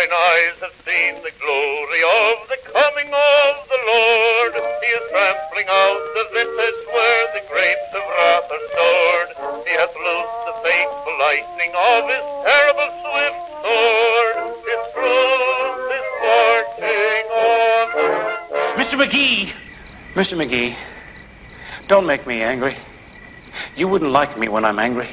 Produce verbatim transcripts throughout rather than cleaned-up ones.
thine eyes have seen the glory of the coming of the Lord. He is trampling out the vintage where the grapes of wrath are stored. He hath loosed the fateful lightning of his terrible swift sword. His truth is marching on. Mister McGee! Mister McGee, don't make me angry. You wouldn't like me when I'm angry.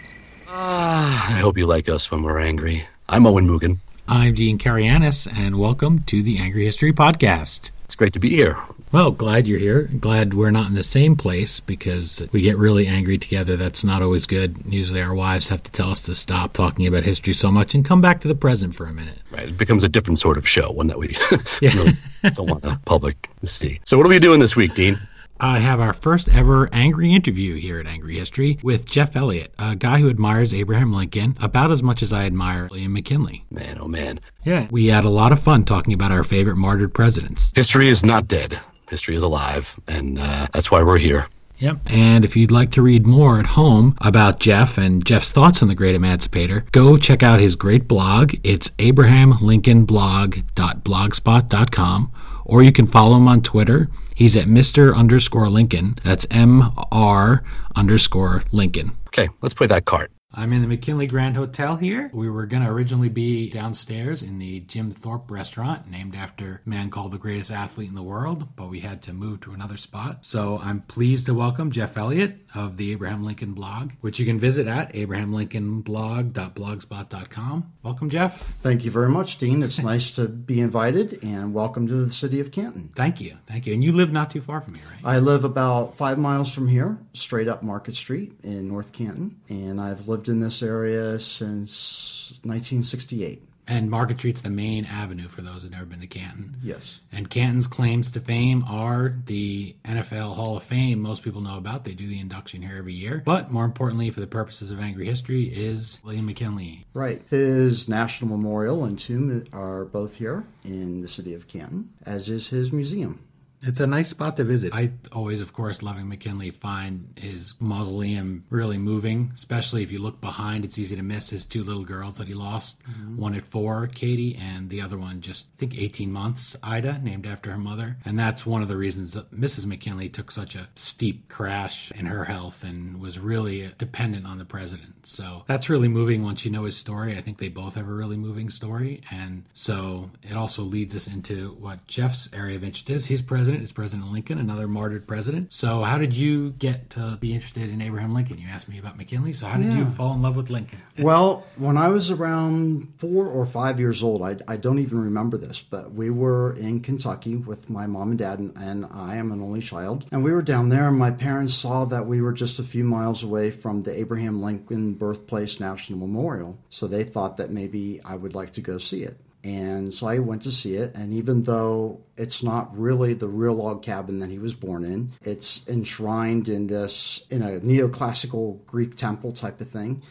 Ah, I hope you like us when we're angry. I'm Owen Mugen. I'm Dean Karayanis, and welcome to the Angry History Podcast. It's great to be here. Well, glad you're here. Glad we're not in the same place, because we get really angry together. That's not always good. Usually our wives have to tell us to stop talking about history so much and come back to the present for a minute. Right. It becomes a different sort of show, one that we Yeah. really don't want the public to see. So what are we doing this week, Dean? I have our first ever angry interview here at Angry History with Jeff Elliott, a guy who admires Abraham Lincoln about as much as I admire William McKinley. Man, oh man. Yeah. We had a lot of fun talking about our favorite martyred presidents. History is not dead. History is alive, and uh, that's why we're here. Yep. And if you'd like to read more at home about Jeff and Jeff's thoughts on the Great Emancipator, go check out his great blog. It's abraham lincoln blog dot blogspot dot com, or you can follow him on Twitter. He's at Mister underscore Lincoln. That's M R underscore Lincoln. Okay, let's play that card. I'm in the McKinley Grand Hotel here. We were going to originally be downstairs in the Jim Thorpe restaurant, named after a man called the greatest athlete in the world, but we had to move to another spot. So I'm pleased to welcome Jeff Elliott of the Abraham Lincoln blog, which you can visit at abraham lincoln blog dot blogspot dot com. Welcome, Jeff. Thank you very much, Dean. It's nice to be invited, and welcome to the city of Canton. Thank you. Thank you. And you live not too far from here, right? I live about five miles from here, straight up Market Street in North Canton, and I've lived in this area since nineteen sixty-eight. And Market Street's the main avenue for those who've never been to Canton. Yes. And Canton's claims to fame are the N F L Hall of Fame most people know about. They do the induction here every year. But more importantly, for the purposes of Angry History, is William McKinley. Right. His National Memorial and tomb are both here in the city of Canton, as is his museum. It's a nice spot to visit. I always, of course, loving McKinley, find his mausoleum really moving, especially if you look behind. It's easy to miss his two little girls that he lost. Mm-hmm. One at four, Katie, and the other one just, I think, eighteen months, Ida, named after her mother. And that's one of the reasons that Missus McKinley took such a steep crash in her health and was really dependent on the president. So that's really moving once you know his story. I think they both have a really moving story. And so it also leads us into what Jeff's area of interest is. He's president. Is President Lincoln, another martyred president. So how did you get to be interested in Abraham Lincoln? You asked me about McKinley, so how did yeah. you fall in love with Lincoln? Well, when I was around four or five years old, I, I don't even remember this, but we were in Kentucky with my mom and dad, and, and I am an only child. And we were down there, and my parents saw that we were just a few miles away from the Abraham Lincoln Birthplace National Memorial. So they thought that maybe I would like to go see it. And so I went to see it, and even though it's not really the real log cabin that he was born in, it's enshrined in this, in a neoclassical Greek temple type of thing.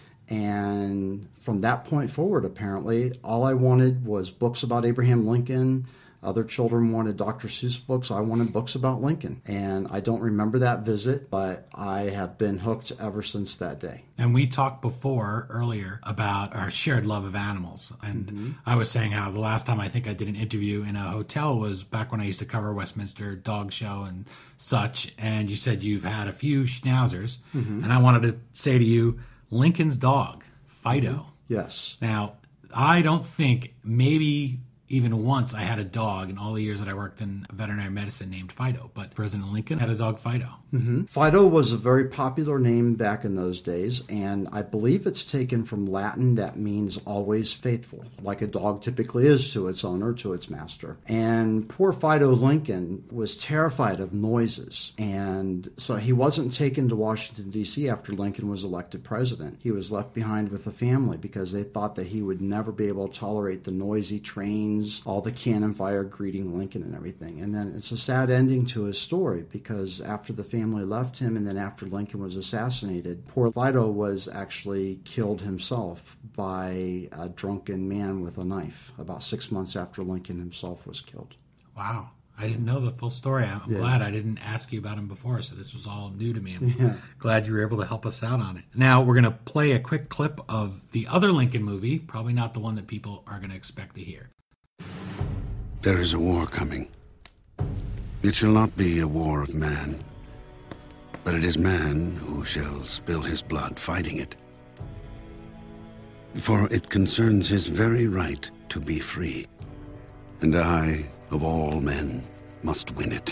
And from that point forward, apparently, all I wanted was books about Abraham Lincoln. Other children wanted Doctor Seuss books. I wanted books about Lincoln. And I don't remember that visit, but I have been hooked ever since that day. And we talked before, earlier, about our shared love of animals. And mm-hmm. I was saying how the last time I think I did an interview in a hotel was back when I used to cover Westminster Dog Show and such. And you said you've had a few schnauzers. Mm-hmm. And I wanted to say to you, Lincoln's dog, Fido. Mm-hmm. Yes. Now, I don't think maybe even once I had a dog in all the years that I worked in veterinary medicine named Fido, but President Lincoln had a dog, Fido. Mm-hmm. Fido was a very popular name back in those days, and I believe it's taken from Latin that means always faithful, like a dog typically is to its owner, to its master. And poor Fido Lincoln was terrified of noises, and so he wasn't taken to Washington, D C after Lincoln was elected president. He was left behind with the family because they thought that he would never be able to tolerate the noisy trains, all the cannon fire greeting Lincoln and everything. And then it's a sad ending to his story because after the family left him and then after Lincoln was assassinated, poor Fido was actually killed himself by a drunken man with a knife about six months after Lincoln himself was killed. Wow. I didn't know the full story. I'm Yeah. glad I didn't ask you about him before, so this was all new to me. I'm Yeah. glad you were able to help us out on it. Now, we're going to play a quick clip of the other Lincoln movie, probably not the one that people are going to expect to hear. There is a war coming. It shall not be a war of man, but it is man who shall spill his blood fighting it. For it concerns his very right to be free. And I, of all men, must win it.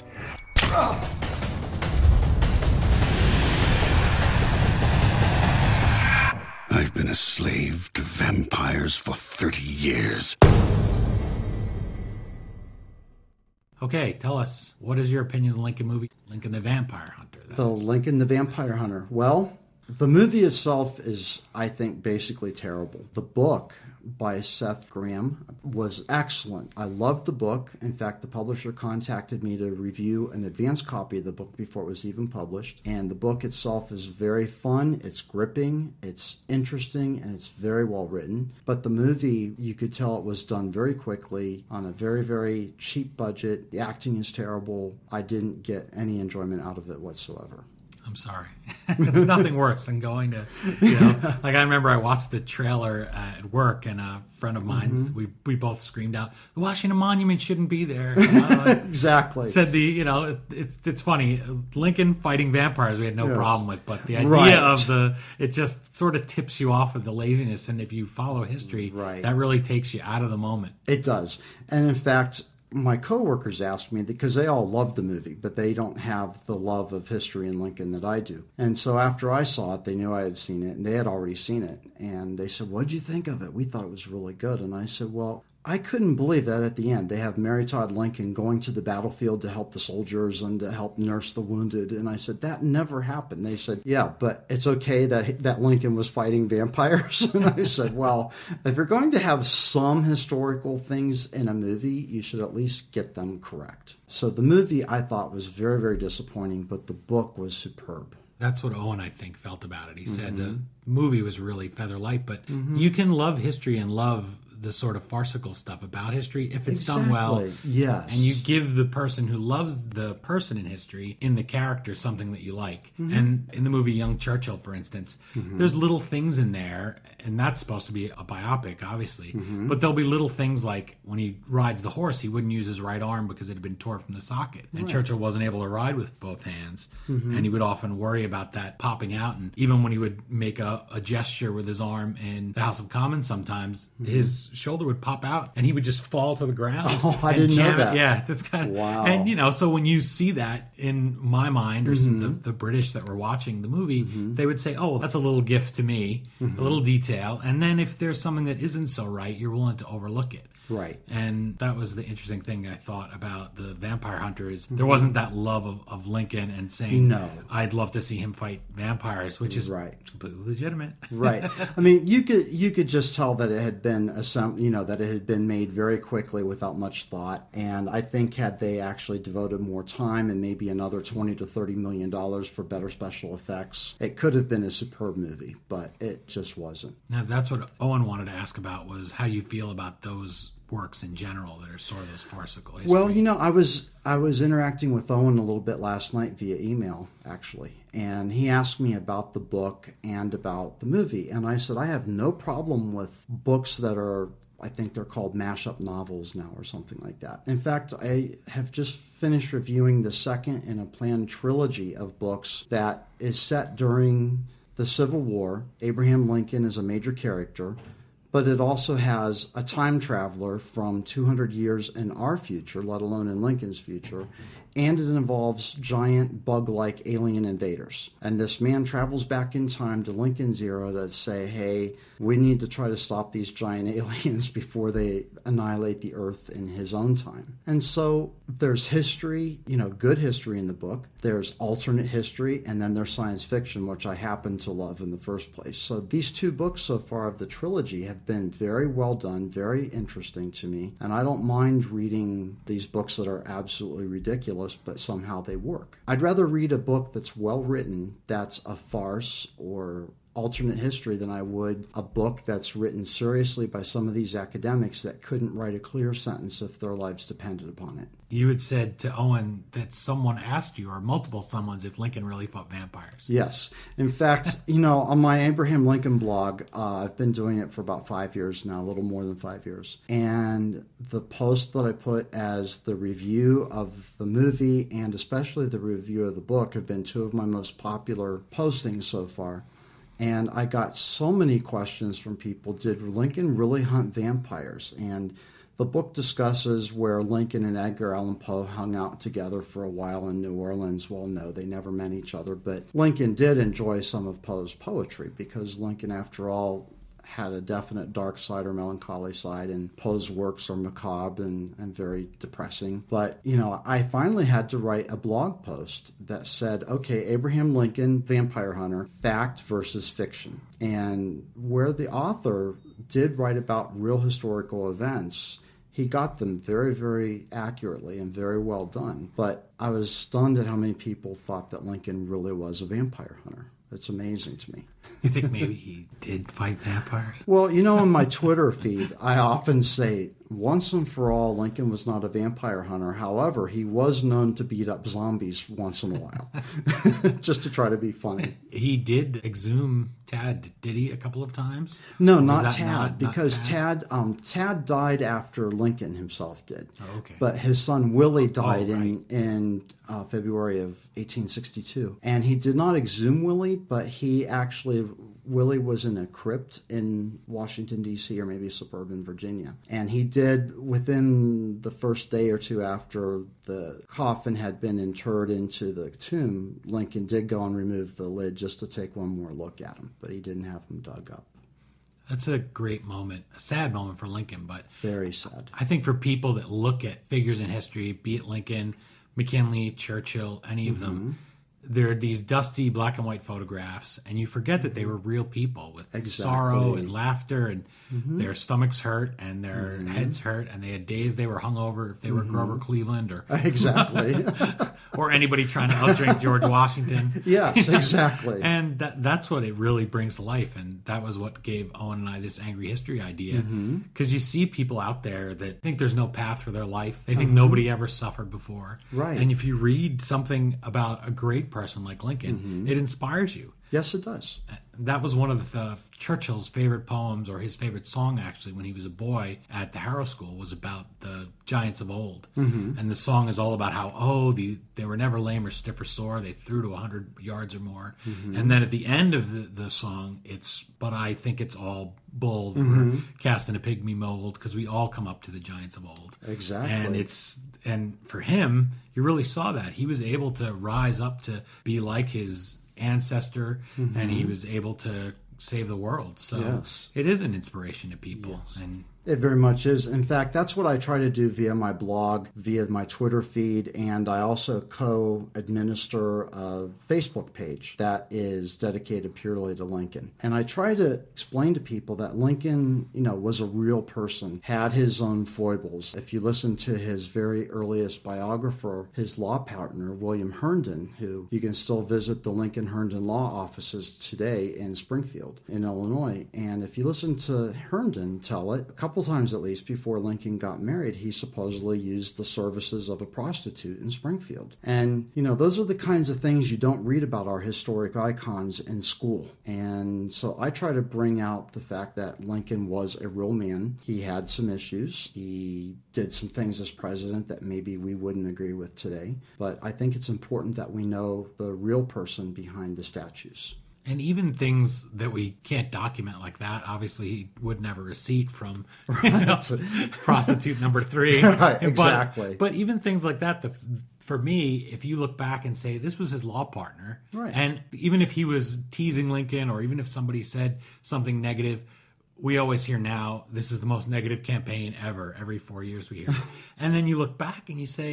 I've been a slave to vampires for thirty years. Okay, tell us, what is your opinion of the Lincoln movie, Lincoln the Vampire Hunter? that The is? Lincoln the Vampire Hunter. Well, the movie itself is, I think, basically terrible. The book by Seth Graham was excellent. I loved the book. In fact, the publisher contacted me to review an advanced copy of the book before it was even published. And the book itself is very fun, it's gripping, it's interesting, and it's very well written. But the movie, you could tell it was done very quickly on a very, very cheap budget. The acting is terrible. I didn't get any enjoyment out of it whatsoever. I'm sorry. It's nothing worse than going to, you know, like I remember I watched the trailer at work and a friend of mine, Mm-hmm. we we both screamed out, the Washington Monument shouldn't be there. You know, Exactly. said the, you know, it, it's it's funny, Lincoln fighting vampires we had no Yes. problem with, but the idea Right. of the, it just sort of tips you off of the laziness. And if you follow history, Right. that really takes you out of the moment. It does. And in fact, my coworkers asked me, because they all love the movie, but they don't have the love of history in Lincoln that I do. And so after I saw it, they knew I had seen it, and they had already seen it. And they said, "What'd you think of it? We thought it was really good." And I said, "Well, I couldn't believe that at the end they have Mary Todd Lincoln going to the battlefield to help the soldiers and to help nurse the wounded." And I said, "That never happened." They said, "Yeah, but it's okay that that Lincoln was fighting vampires." And I said, "Well, if you're going to have some historical things in a movie, you should at least get them correct." So the movie I thought was very, very disappointing, but the book was superb. That's what Owen, I think, felt about it. He said Mm-hmm. the movie was really feather light, but you can love history and love the sort of farcical stuff about history if it's done well. Exactly. Yes. And you give the person who loves the person in history, in the character, something that you like. Mm-hmm. And in the movie Young Churchill, for instance, there's little things in there, and that's supposed to be a biopic, obviously. Mm-hmm. But there'll be little things like when he rides the horse, he wouldn't use his right arm because it had been torn from the socket. And Churchill wasn't able to ride with both hands. Mm-hmm. And he would often worry about that popping out. And even when he would make a, a gesture with his arm in the House of Commons sometimes, his shoulder would pop out and he would just fall to the ground. Oh, I and didn't know jam it. that. Yeah, it's, it's kind of, Wow. and you know, so when you see that in my mind, or Mm-hmm. the, the British that were watching the movie, they would say, "Oh, that's a little gift to me, Mm-hmm. a little detail." And then if there's something that isn't so right, you're willing to overlook it. Right. And that was the interesting thing I thought about the Vampire Hunter is Mm-hmm. there wasn't that love of, of Lincoln and saying, No. I'd love to see him fight vampires, which is Right. completely legitimate. Right. I mean, you could you could just tell that it had been assemb- you know, that it had been made very quickly without much thought. And I think had they actually devoted more time and maybe another twenty to thirty million dollars for better special effects, it could have been a superb movie, but it just wasn't. Now, that's what Owen wanted to ask about, was how you feel about those works in general that are sort of those farcical history. Well, you know, I was I was interacting with Owen a little bit last night via email, actually, and he asked me about the book and about the movie, and I said I have no problem with books that are, I think they're called mashup novels now or something like that. In fact, I have just finished reviewing the second in a planned trilogy of books that is set during the Civil War. Abraham Lincoln is a major character, but it also has a time traveler from two hundred years in our future, let alone in Lincoln's future, and it involves giant bug-like alien invaders. And this man travels back in time to Lincoln's era to say, hey, we need to try to stop these giant aliens before they annihilate the Earth in his own time. And so there's history, you know, good history in the book. There's alternate history, and then there's science fiction, which I happen to love in the first place. So these two books so far of the trilogy have been very well done, very interesting to me. And I don't mind reading these books that are absolutely ridiculous, but somehow they work. I'd rather read a book that's well written, that's a farce or alternate history than I would a book that's written seriously by some of these academics that couldn't write a clear sentence if their lives depended upon it. You had said to Owen that someone asked you, or multiple someone's, if Lincoln really fought vampires. Yes. In fact, you know, on my Abraham Lincoln blog, uh, I've been doing it for about five years now, a little more than five years. And the post that I put as the review of the movie and especially the review of the book have been two of my most popular postings so far. And I got so many questions from people. Did Lincoln really hunt vampires? And the book discusses where Lincoln and Edgar Allan Poe hung out together for a while in New Orleans. Well, no, they never met each other, but Lincoln did enjoy some of Poe's poetry because Lincoln, after all, had a definite dark side or melancholy side, and Poe's works are macabre and, and very depressing. But, you know, I finally had to write a blog post that said, okay, Abraham Lincoln, vampire hunter, fact versus fiction. And where the author did write about real historical events, he got them very, very accurately and very well done. But I was stunned at how many people thought that Lincoln really was a vampire hunter. It's amazing to me. You think maybe he did fight vampires? Well, you know, on my Twitter feed, I often say, once and for all, Lincoln was not a vampire hunter. However, he was known to beat up zombies once in a while, just to try to be funny. He did exhume Tad, did he, a couple of times? No, Or was not that Tad, not- not because Tad? Tad, um, Tad died after Lincoln himself did. Oh, okay. But his son Willie died Oh, right. in in uh, February of eighteen sixty-two, and he did not exhume Willie, but he actually. Willie was in a crypt in Washington, D C, or maybe suburban Virginia. And he did, within the first day or two after the coffin had been interred into the tomb, Lincoln did go and remove the lid just to take one more look at him, but he didn't have him dug up. That's a great moment, a sad moment for Lincoln, but Very sad. I think for people that look at figures in history, be it Lincoln, McKinley, Churchill, any of them, they're these dusty black and white photographs, and you forget that they were real people with Exactly. sorrow and laughter, and their stomachs hurt and their heads hurt, and they had days they were hungover if they were Grover Cleveland or Exactly. or anybody trying to outdrink George Washington. Yes, exactly. And that that's what it really brings to life. And that was what gave Owen and I this angry history idea. Because you see people out there that think there's no path for their life. They think nobody ever suffered before. Right. And if you read something about a great person like Lincoln, it inspires you. Yes, it does. That was one of the, uh, Churchill's favorite poems, or his favorite song, actually, when he was a boy at the Harrow School, was about the giants of old. Mm-hmm. And the song is all about how, oh, the, they were never lame or stiff or sore. They threw to one hundred yards or more. Mm-hmm. And then at the end of the, the song, it's, but I think it's all bull. Mm-hmm. We're cast in a pygmy mold, because we all come up to the giants of old. Exactly. And it's, and for him, you really saw that. He was able to rise up to be like his ancestor, mm-hmm. and he was able to save the world. So Yes. it is an inspiration to people. Yes. And It very much is. In fact, that's what I try to do via my blog, via my Twitter feed, and I also co-administer a Facebook page that is dedicated purely to Lincoln. And I try to explain to people that Lincoln, you know, was a real person, had his own foibles. If you listen to his very earliest biographer, his law partner, William Herndon, who you can still visit the Lincoln Herndon law offices today in Springfield, in Illinois. And if you listen to Herndon tell it, a couple times at least before Lincoln got married, he supposedly used the services of a prostitute in Springfield. And, you know, those are the kinds of things you don't read about our historic icons in school. And so I try to bring out the fact that Lincoln was a real man. He had some issues. He did some things as president that maybe we wouldn't agree with today. But I think it's important that we know the real person behind the statues. And even things that we can't document like that, obviously he wouldn't have a receipt from you know, prostitute number three. Right, But- exactly. But, even things like that, the, for me, if you look back and say this was his law partner, Right. and even if he was teasing Lincoln, or even if somebody said something negative, we always hear now, this is the most negative campaign ever. Every four years we hear. And then you look back and you say,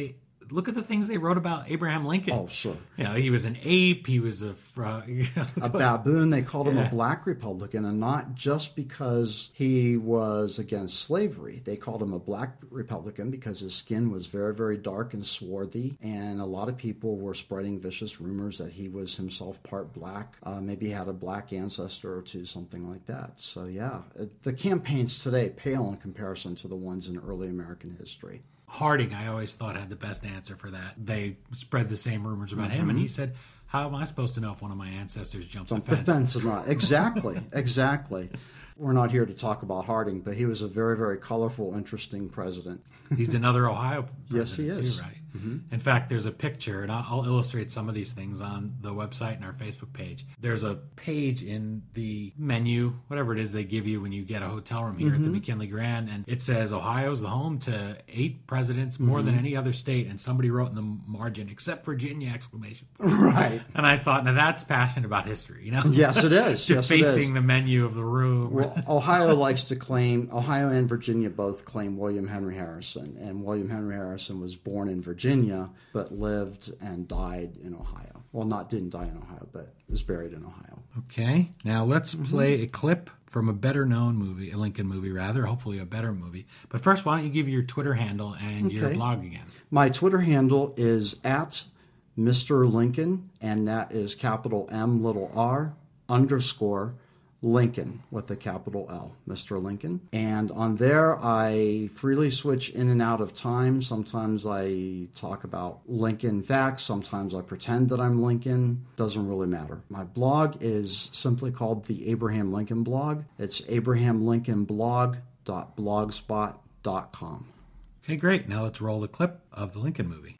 look at the things they wrote about Abraham Lincoln. Oh, sure. You know, he was an ape. He was a... Uh, a baboon. They called him Yeah. a black Republican, and not just because he was against slavery. They called him a black Republican because his skin was very, very dark and swarthy, and a lot of people were spreading vicious rumors that he was himself part black, uh, maybe had a black ancestor or two, something like that. So, yeah, the campaigns today pale in comparison to the ones in early American history. Harding, I always thought, had the best answer for that. They spread the same rumors about him, and he said, how am I supposed to know if one of my ancestors jumped Jump the the fence? fence or not. Exactly, exactly. We're not here to talk about Harding, but he was a very, very colorful, interesting president. He's another Ohio Yes, he president is. too, right? In fact, there's a picture, and I'll, I'll illustrate some of these things on the website and our Facebook page. There's a page in the menu, whatever it is they give you when you get a hotel room here at the McKinley Grand, and it says Ohio's the home to eight presidents, more than any other state, and somebody wrote in the margin, except Virginia, exclamation point. Right. And I thought, now that's passionate about history, you know? Yes, it is. Yes, it Defacing is. the menu of the room. Well, Ohio likes to claim, Ohio and Virginia both claim William Henry Harrison, and William Henry Harrison was born in Virginia, but lived and died in Ohio. Well, not didn't die in Ohio, but was buried in Ohio. Okay, now let's play a clip from a better known movie, a Lincoln movie rather, hopefully a better movie. But first, why don't you give your Twitter handle and your Okay. blog again? My Twitter handle is at Mister Lincoln, and that is capital M little R underscore Lincoln with a capital L, Mister Lincoln. And on there, I freely switch in and out of time. Sometimes I talk about Lincoln facts. Sometimes I pretend that I'm Lincoln. Doesn't really matter. My blog is simply called the Abraham Lincoln Blog. It's abraham lincoln blog dot blogspot dot com. Okay, great. Now let's roll the clip of the Lincoln movie.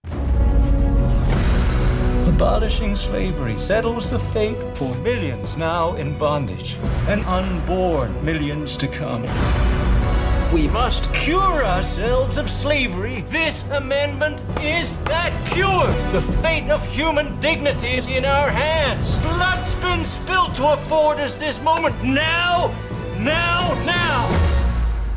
Abolishing slavery settles the fate for millions now in bondage and unborn millions to come. We must cure ourselves of slavery. This amendment is that cure. The fate of human dignity is in our hands. Blood's been spilled to afford us this moment. Now, now, now.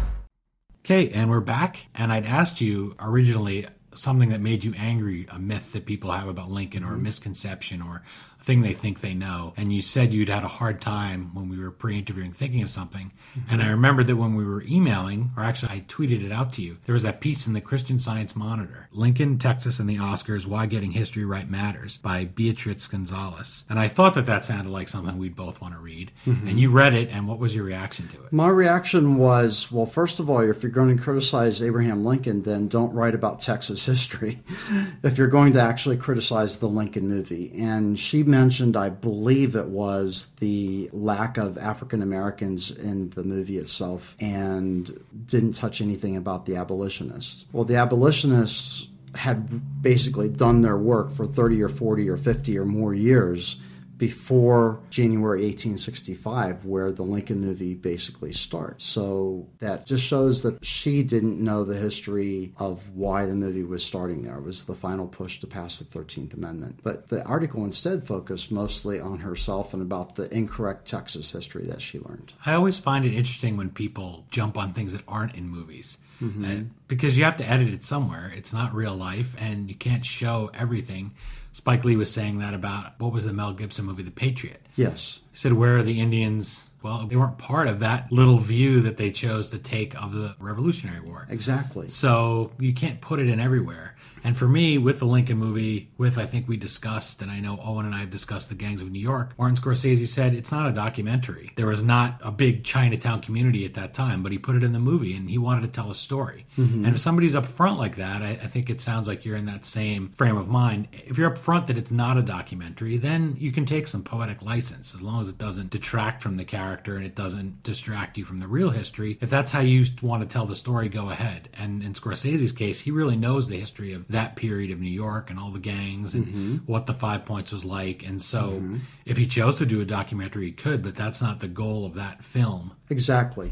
Okay, and we're back. And I'd asked you originally something that made you angry, a myth that people have about Lincoln or a misconception or a thing they think they know. And you said you'd had a hard time when we were pre-interviewing thinking of something. Mm-hmm. And I remember that when we were emailing, or actually I tweeted it out to you, there was that piece in the Christian Science Monitor, Lincoln, Texas, and the Oscars, Why Getting History Right Matters by Beatriz Gonzalez. And I thought that that sounded like something we'd both want to read. Mm-hmm. And you read it, and what was your reaction to it? My reaction was, well, first of all, if you're going to criticize Abraham Lincoln, then don't write about Texas history. If you're going to actually criticize the Lincoln movie. And she mentioned, I believe it was, the lack of African Americans in the movie itself, and didn't touch anything about the abolitionists. Well, the abolitionists had basically done their work for thirty or forty or fifty or more years before January eighteen sixty-five, where the Lincoln movie basically starts. So that just shows that she didn't know the history of why the movie was starting there. It was the final push to pass the thirteenth Amendment. But the article instead focused mostly on herself and about the incorrect Texas history that she learned. I always find it interesting when people jump on things that aren't in movies. Mm-hmm. Uh, because you have to edit it somewhere. It's not real life, and you can't show everything. Spike Lee was saying that about, what was the Mel Gibson movie, The Patriot? Yes. He said, where are the Indians? Well, they weren't part of that little view that they chose to take of the Revolutionary War. Exactly. So you can't put it in everywhere. And for me, with the Lincoln movie, with I think we discussed, and I know Owen and I have discussed The Gangs of New York, Martin Scorsese said it's not a documentary. There was not a big Chinatown community at that time, but he put it in the movie and he wanted to tell a story. Mm-hmm. And if somebody's up front like that, I, I think it sounds like you're in that same frame of mind. If you're up front that it's not a documentary, then you can take some poetic license as long as it doesn't detract from the character and it doesn't distract you from the real history. If that's how you want to tell the story, go ahead. And in Scorsese's case, he really knows the history of that period of New York and all the gangs and mm-hmm. what the Five Points was like. And so mm-hmm. if he chose to do a documentary, he could, but that's not the goal of that film. Exactly.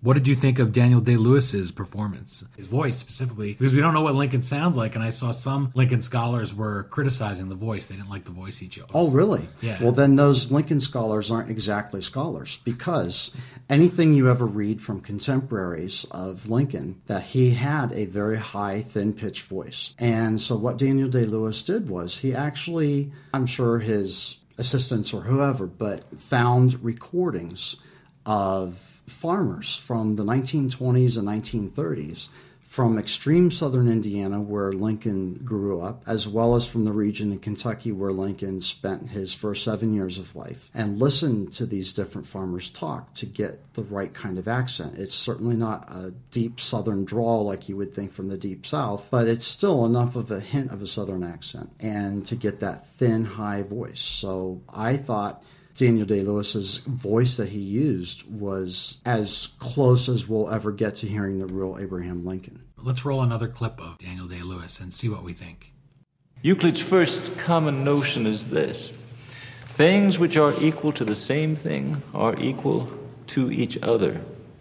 What did you think of Daniel Day-Lewis's performance? His voice specifically, because we don't know what Lincoln sounds like, and I saw some Lincoln scholars were criticizing the voice. They didn't like the voice he chose. Oh, really? Yeah. Well, then those Lincoln scholars aren't exactly scholars, because anything you ever read from contemporaries of Lincoln, that he had a very high, thin-pitched voice. And so what Daniel Day-Lewis did was he actually, I'm sure his assistants or whoever, but found recordings of farmers from the nineteen twenties and nineteen thirties from extreme southern Indiana, where Lincoln grew up, as well as from the region in Kentucky where Lincoln spent his first seven years of life, and listened to these different farmers talk to get the right kind of accent. It's certainly not a deep southern drawl like you would think from the deep south, but it's still enough of a hint of a southern accent, and to get that thin, high voice. So I thought Daniel Day-Lewis's voice that he used was as close as we'll ever get to hearing the real Abraham Lincoln. Let's roll another clip of Daniel Day-Lewis and see what we think. Euclid's first common notion is this: things which are equal to the same thing are equal to each other.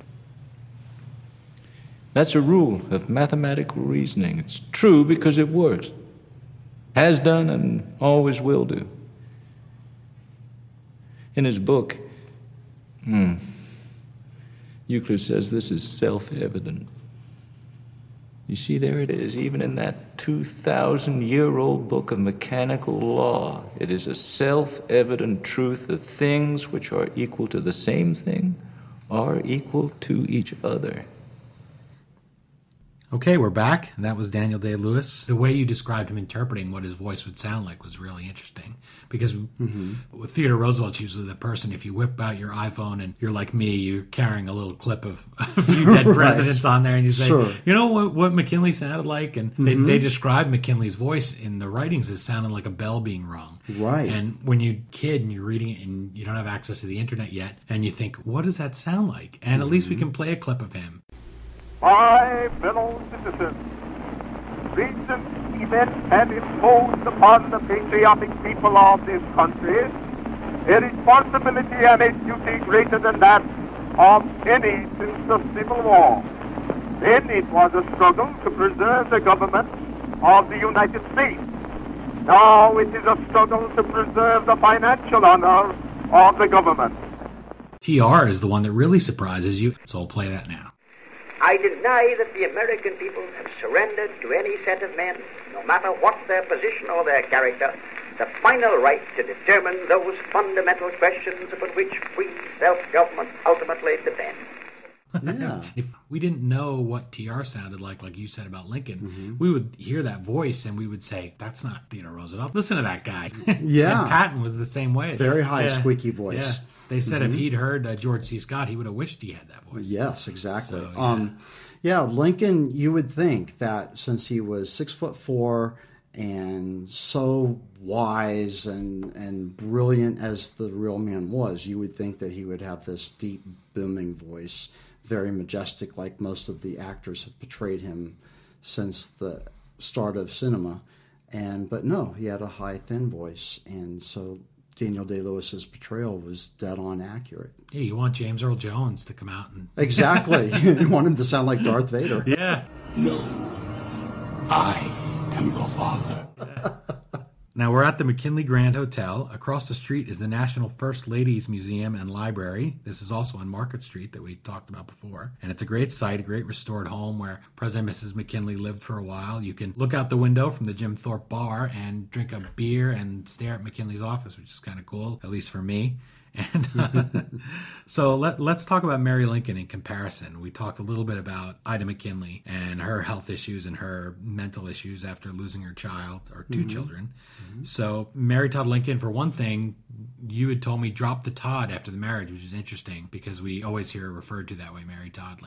That's a rule of mathematical reasoning. It's true because it works. Has done and always will do. In his book, hmm, Euclid says this is self-evident. You see, there it is, even in that two thousand year old book of mechanical law. It is a self-evident truth that things which are equal to the same thing are equal to each other. Okay, we're back. That was Daniel Day-Lewis. The way you described him interpreting what his voice would sound like was really interesting. Because mm-hmm. with Theodore Roosevelt's usually the person, if you whip out your iPhone and you're like me, you're carrying a little clip of a few dead right. presidents on there, and you say, sure. you know what, what McKinley sounded like? And mm-hmm. they, they describe McKinley's voice in the writings as sounding like a bell being rung. Right. And when you're a kid and you're reading it and you don't have access to the internet yet, and you think, what does that sound like? And mm-hmm. at least we can play a clip of him. My fellow citizens, recent events have imposed upon the patriotic people of this country a responsibility and a duty greater than that of any since the Civil War. Then it was a struggle to preserve the government of the United States. Now it is a struggle to preserve the financial honor of the government. T R is the one that really surprises you, so I'll play that now. I deny that the American people have surrendered to any set of men, no matter what their position or their character, the final right to determine those fundamental questions upon which free self-government ultimately depends. Yeah. If we didn't know what T R sounded like, like you said about Lincoln, mm-hmm. we would hear that voice and we would say, that's not Theodore Roosevelt. Listen to that guy. Yeah. And Patton was the same way. Very high, yeah. squeaky voice. Yeah. They said mm-hmm. if he'd heard uh, George C. Scott, he would have wished he had that voice. Yes, exactly. So, yeah. Um, yeah, Lincoln, you would think that since he was six foot four and so wise and, and brilliant as the real man was, you would think that he would have this deep, booming voice, very majestic, like most of the actors have portrayed him since the start of cinema. And but no, he had a high, thin voice, and so Daniel Day-Lewis's portrayal was dead on accurate. Yeah, you want James Earl Jones to come out and exactly. You want him to sound like Darth Vader. Yeah. No, I am your father. Yeah. Now we're at the McKinley Grand Hotel. Across the street is the National First Ladies Museum and Library. This is also on Market Street that we talked about before. And it's a great site, a great restored home where President and Missus McKinley lived for a while. You can look out the window from the Jim Thorpe bar and drink a beer and stare at McKinley's office, which is kind of cool, at least for me. And uh, so let, let's talk about Mary Lincoln in comparison. We talked a little bit about Ida McKinley and her health issues and her mental issues after losing her child, or two mm-hmm. children. Mm-hmm. So Mary Todd Lincoln, for one thing, you had told me dropped the Todd after the marriage, which is interesting because we always hear her referred to that way, Mary Todd Lincoln.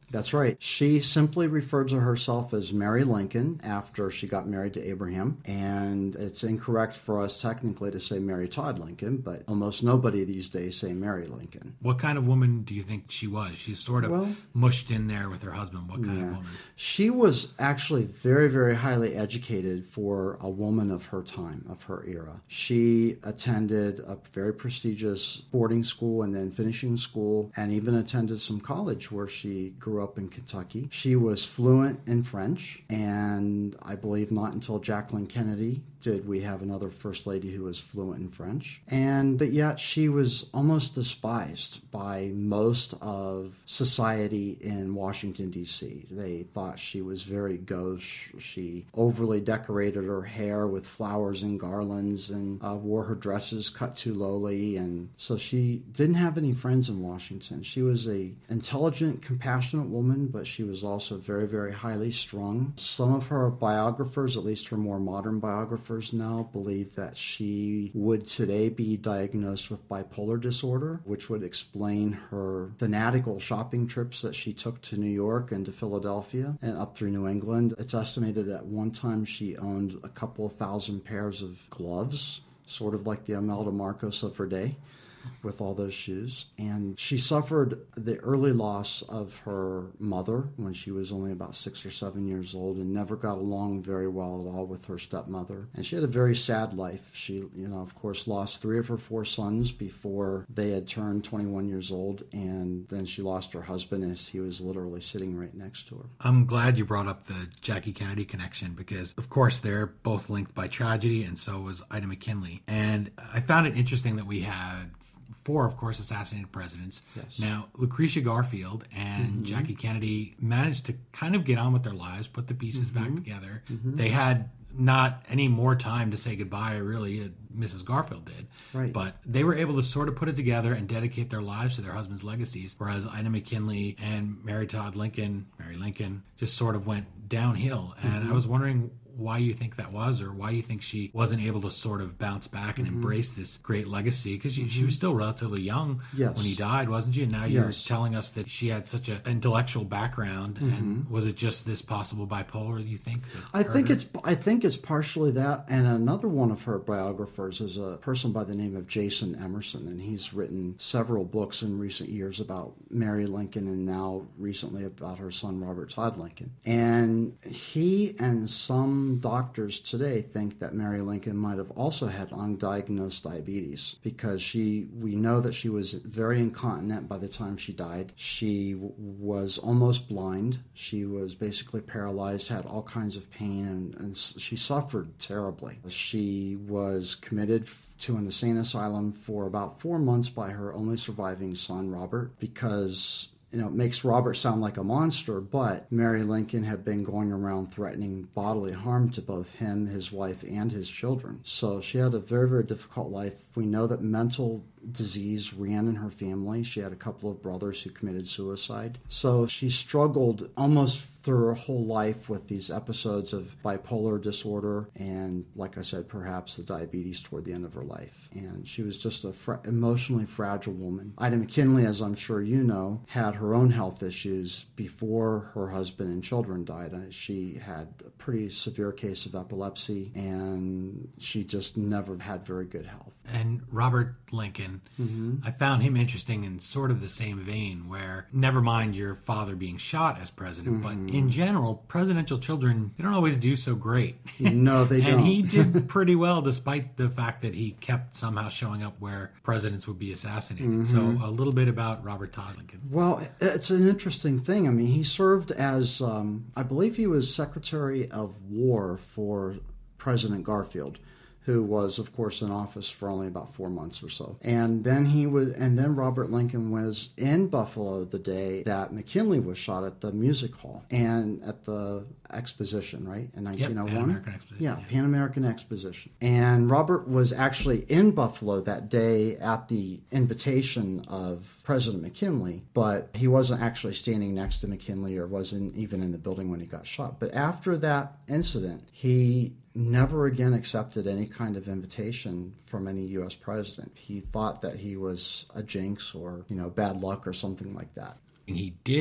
That's right. She simply referred to herself as Mary Lincoln after she got married to Abraham, and it's incorrect for us technically to say Mary Todd Lincoln, but almost nobody these days say Mary Lincoln. What kind of woman do you think she was? She's sort of Well, mushed in there with her husband. What kind Yeah. of woman? She was actually very, very highly educated for a woman of her time, of her era. She attended a very prestigious boarding school and then finishing school, and even attended some college where she grew up in Kentucky. She was fluent in French, and I believe not until Jacqueline Kennedy did we have another first lady who was fluent in French. And but yet she was almost despised by most of society in Washington, D C. They thought she was very gauche. She overly decorated her hair with flowers and garlands and uh, wore her dresses cut too lowly. And so she didn't have any friends in Washington. She was a intelligent, compassionate woman, but she was also very, very highly strung. Some of her biographers, at least her more modern biographers, now believe that she would today be diagnosed with bipolar disorder, which would explain her fanatical shopping trips that she took to New York and to Philadelphia and up through New England. It's estimated at one time she owned a couple of thousand pairs of gloves, sort of like the Imelda Marcos of her day, with all those shoes. And she suffered the early loss of her mother when she was only about six or seven years old and never got along very well at all with her stepmother. And she had a very sad life. She, you know, of course, lost three of her four sons before they had turned twenty-one years old. And then she lost her husband as he was literally sitting right next to her. I'm glad you brought up the Jackie Kennedy connection because, of course, they're both linked by tragedy, and so was Ida McKinley. And I found it interesting that we had four, of course, assassinated presidents. Yes. Now, Lucretia Garfield and Mm-hmm. Jackie Kennedy managed to kind of get on with their lives, put the pieces Mm-hmm. back together. They had not any more time to say goodbye, really. uh, Missus Garfield did. Right. But they were able to sort of put it together and dedicate their lives to their husbands' legacies, whereas Ida McKinley and Mary Todd Lincoln, Mary Lincoln, just sort of went downhill. And Mm-hmm. I was wondering why you think that was, or why you think she wasn't able to sort of bounce back and Mm-hmm. embrace this great legacy, because she, she was still relatively young Yes. when he died, wasn't she? And now you're Yes. telling us that she had such an intellectual background, Mm-hmm. and was it just this possible bipolar, you think? that I hurt think her? it's I think it's partially that, and another one of her biographers is a person by the name of Jason Emerson, and he's written several books in recent years about Mary Lincoln, and now recently about her son Robert Todd Lincoln. And he and some doctors today think that Mary Lincoln might have also had undiagnosed diabetes, because she we know that she was very incontinent by the time she died. She w- was almost blind. She was basically paralyzed, had all kinds of pain, and, and s- she suffered terribly. She was committed f- to an insane asylum for about four months by her only surviving son, Robert, because you know, it makes Robert sound like a monster, but Mary Lincoln had been going around threatening bodily harm to both him, his wife, and his children. So she had a very, very difficult life. We know that mental disease ran in her family. She had a couple of brothers who committed suicide. So she struggled almost through her whole life with these episodes of bipolar disorder and, like I said, perhaps the diabetes toward the end of her life. And she was just a fra- emotionally fragile woman. Ida McKinley, as I'm sure you know, had her own health issues before her husband and children died. Uh, She had a pretty severe case of epilepsy, and she just never had very good health. And Robert Lincoln, Mm-hmm. I found him interesting in sort of the same vein, where never mind your father being shot as president, Mm-hmm. but in general, presidential children, they don't always do so great. No, they and don't. he did pretty well, despite the fact that he kept somehow showing up where presidents would be assassinated. Mm-hmm. So a little bit about Robert Todd Lincoln. Well, it's an interesting thing. I mean, he served as, um, I believe he was Secretary of War for President Garfield, who was, of course, in office for only about four months or so. And then he was, and then Robert Lincoln was in Buffalo the day that McKinley was shot at the music hall and at the exposition, right, in nineteen oh one. Pan American Exposition, Yeah, yeah. Pan American Exposition. And Robert was actually in Buffalo that day at the invitation of President McKinley, but he wasn't actually standing next to McKinley or wasn't even in the building when he got shot. But after that incident, he never again accepted any kind of invitation from any U S president. He thought that he was a jinx or, you know, bad luck or something like that. And he did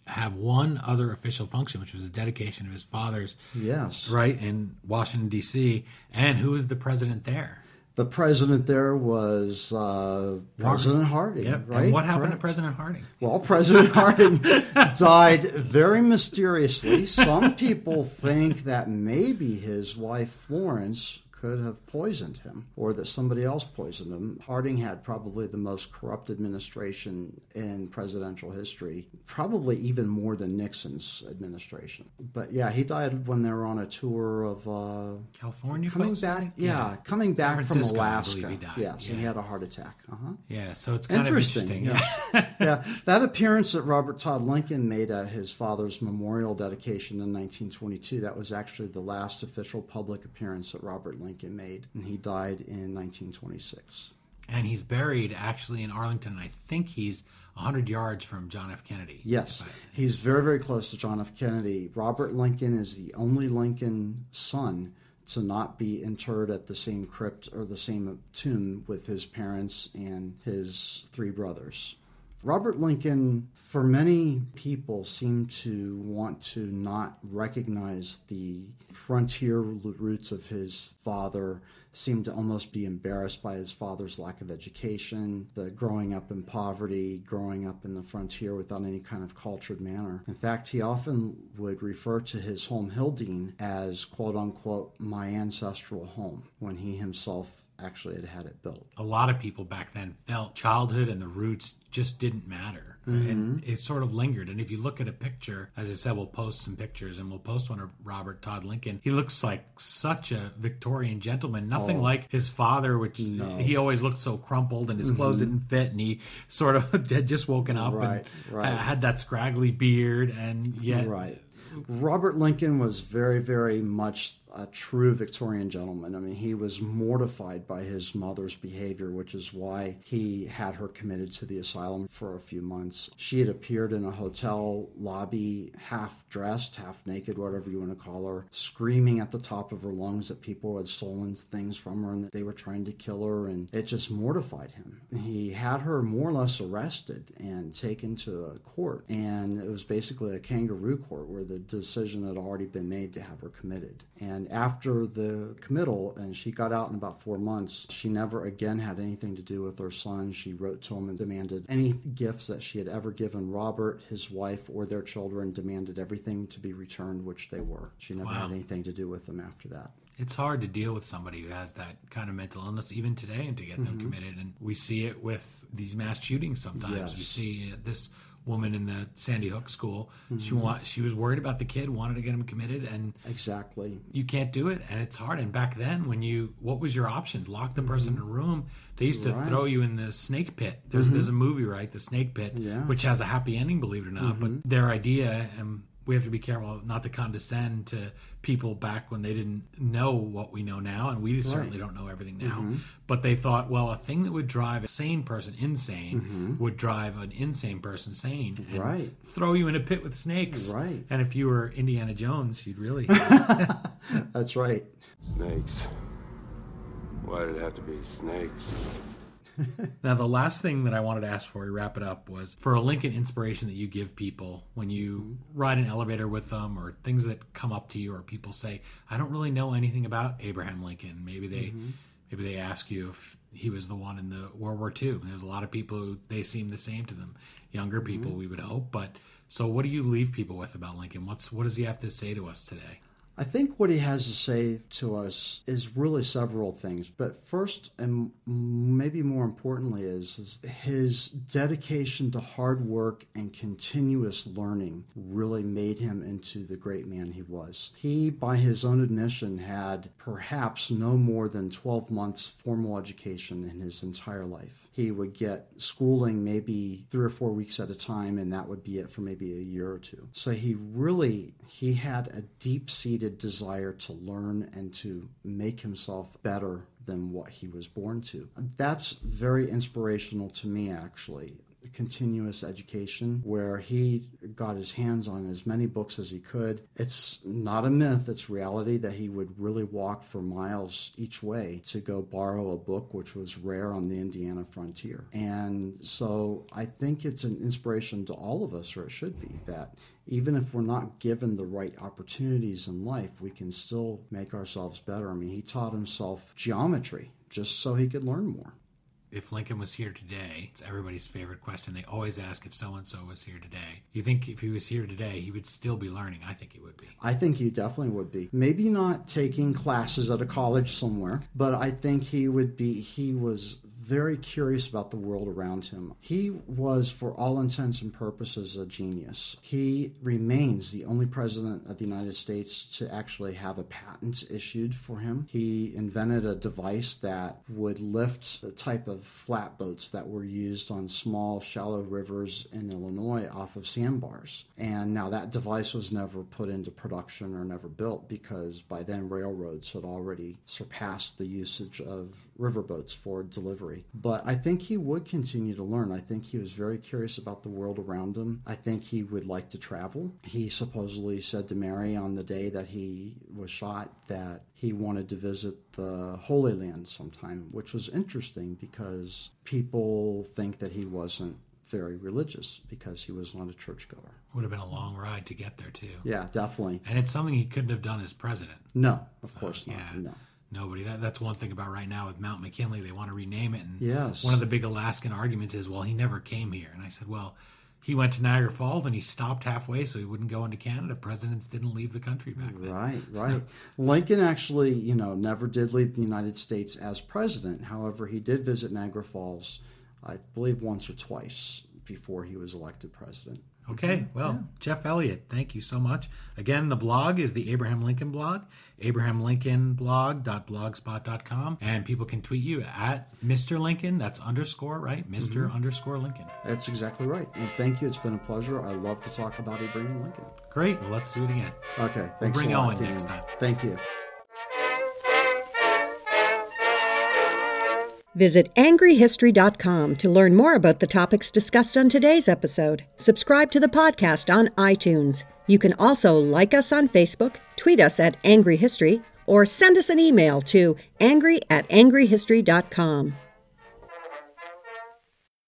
have one other official function, which was the dedication of his father's Yes. right in Washington, D C. And who was the president there? The president there was uh, President Harding, Yep. right? And what happened Correct. to President Harding? Well, President Harding died very mysteriously. Some people think that maybe his wife Florence could have poisoned him, or that somebody else poisoned him. Harding had probably the most corrupt administration in presidential history, probably even more than Nixon's administration. But yeah, he died when they were on a tour of uh, California coming coast, I back. think? Yeah, Yeah. coming San back from Francisco, I Alaska. believe he died. Yes, and he Yeah. had a heart attack. Uh-huh. Yeah, so it's kind Interesting. of interesting. Yes. Yeah, that appearance that Robert Todd Lincoln made at his father's memorial dedication in nineteen twenty-two, that was actually the last official public appearance that Robert Lincoln made, and he died in nineteen twenty-six. And he's buried actually in Arlington. I think he's one hundred yards from John F. Kennedy. Yes, If I- he's very, very close to John F. Kennedy. Robert Lincoln is the only Lincoln son to not be interred at the same crypt or the same tomb with his parents and his three brothers. Robert Lincoln, for many people, seemed to want to not recognize the frontier roots of his father, seemed to almost be embarrassed by his father's lack of education, the growing up in poverty, growing up in the frontier without any kind of cultured manner. In fact, he often would refer to his home, Hildene, as quote-unquote, my ancestral home, when he himself actually had had it built. a lot of people back then felt childhood and the roots just didn't matter. Mm-hmm. And it sort of lingered. And if you look at a picture, as I said, we'll post some pictures and we'll post one of Robert Todd Lincoln. He looks like such a Victorian gentleman, nothing Oh. like his father, which No. he always looked so crumpled and his clothes didn't fit. And he sort of had just woken up Right, and right. uh, had that scraggly beard. And yet, Right. Robert Lincoln was very, very much a true Victorian gentleman. I mean, he was mortified by his mother's behavior, which is why he had her committed to the asylum for a few months. She had appeared in a hotel lobby, half dressed, half naked, whatever you want to call her, screaming at the top of her lungs that people had stolen things from her and that they were trying to kill her, and it just mortified him. He had her more or less arrested and taken to a court, and it was basically a kangaroo court where the decision had already been made to have her committed. And after the committal, and she got out in about four months, she never again had anything to do with her son. She wrote to him and demanded any gifts that she had ever given Robert, his wife, or their children, demanded everything to be returned, which they were. She never Wow. had anything to do with them after that. it's hard to deal with somebody who has that kind of mental illness even today and to get them committed. And we see it with these mass shootings sometimes. Yes. We see uh, this woman in the Sandy Hook school. She want, she was worried about the kid, wanted to get him committed, and Exactly. you can't do it, and it's hard. And back then, when you, what was your options? Lock the person in a room. They used to Right. throw you in the snake pit. There's there's a movie, right, the Snake Pit, Yeah. which has a happy ending, believe it or not. But their idea, and we have to be careful not to condescend to people back when they didn't know what we know now, and we certainly don't know everything now. But they thought, well, a thing that would drive a sane person insane would drive an insane person sane, and Right. throw you in a pit with snakes. Right. And if you were Indiana Jones, you'd really. That's right. Snakes. Why did it have to be snakes? Now, the last thing that I wanted to ask before we wrap it up was for a Lincoln inspiration that you give people when you ride an elevator with them, or things that come up to you, or people say, I don't really know anything about Abraham Lincoln. Maybe they maybe they ask you if he was the one in the World War Two. There's a lot of people who they seem the same to them. Younger people, we would hope. But so what do you leave people with about Lincoln? What's what does he have to say to us today? I think what he has to say to us is really several things. But first, and maybe more importantly, is, is his dedication to hard work and continuous learning really made him into the great man he was. He, by his own admission, had perhaps no more than twelve months formal education in his entire life. He would get schooling maybe three or four weeks at a time, and that would be it for maybe a year or two. So he really, he had a deep-seated desire to learn and to make himself better than what he was born to. That's very inspirational to me, actually, continuous education where he got his hands on as many books as he could. It's not a myth, it's reality that he would really walk for miles each way to go borrow a book, which was rare on the Indiana frontier. And so I think it's an inspiration to all of us, or it should be, that even if we're not given the right opportunities in life, we can still make ourselves better. I mean, he taught himself geometry just so he could learn more. If Lincoln was here today, it's everybody's favorite question. They always ask if so-and-so was here today. You think if he was here today, he would still be learning? I think he would be. I think he definitely would be. Maybe not taking classes at a college somewhere, but I think he would be, he was very curious about the world around him. He was, for all intents and purposes, a genius. He remains the only president of the United States to actually have a patent issued for him. He invented a device that would lift the type of flatboats that were used on small, shallow rivers in Illinois off of sandbars. And now that device was never put into production or never built because by then railroads had already surpassed the usage of riverboats for delivery. But I think he would continue to learn. I think he was very curious about the world around him. I think he would like to travel. He supposedly said to Mary on the day that he was shot that he wanted to visit the Holy Land sometime, which was interesting because people think that he wasn't very religious because he was not a churchgoer. Would have been a long ride to get there, too. Yeah, definitely. And it's something he couldn't have done as president. No, of so, course not. Yeah. No. Nobody. That, that's one thing about right now with Mount McKinley. They want to rename it. And yes. One of the big Alaskan arguments is, well, he never came here. And I said, well, he went to Niagara Falls and he stopped halfway so he wouldn't go into Canada. Presidents didn't leave the country back then. Right, right. Lincoln actually, you know, never did leave the United States as president. However, he did visit Niagara Falls, I believe, once or twice before he was elected president. Okay, well, yeah. Jeff Elliott, thank you so much. Again, the blog is the Abraham Lincoln blog, abraham lincoln blog dot blogspot dot com, and people can tweet you at Mister Lincoln, that's underscore, right? Mister Mm-hmm. underscore Lincoln. That's exactly right. And thank you. It's been a pleasure. I love to talk about Abraham Lincoln. Great. Well, let's do it again. Okay, thanks we'll bring a lot, Owen Dean. next time. Thank you. Visit angry history dot com to learn more about the topics discussed on today's episode. Subscribe to the podcast on iTunes. You can also like us on Facebook, tweet us at Angry History, or send us an email to angry at angry history dot com.